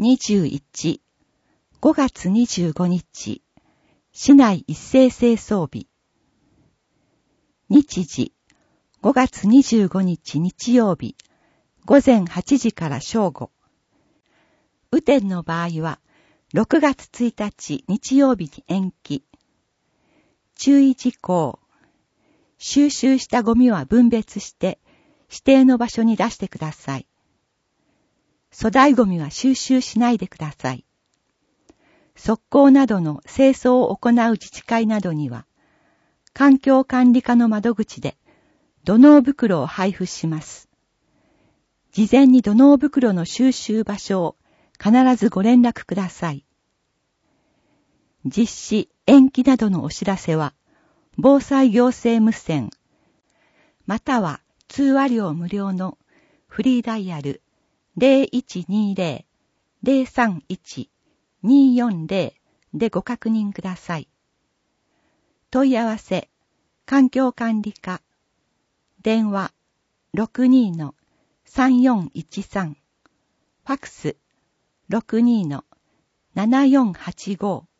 2021、5月25日、市内一斉清掃日。日時、5月25日日曜日、午前8時から正午。雨天の場合は、6月1日日曜日に延期。注意事項。収集したゴミは分別して、指定の場所に出してください。粗大ゴミは収集しないでください。側溝などの清掃を行う自治会などには、環境管理課の窓口で土のう袋を配布します。事前に土のう袋の収集場所を必ずご連絡ください。実施、延期などのお知らせは、防災行政無線、または通話料無料のフリーダイヤル 0120-031-240 でご確認ください。問い合わせ、環境管理課、電話 62-3413、ファクス 62-7485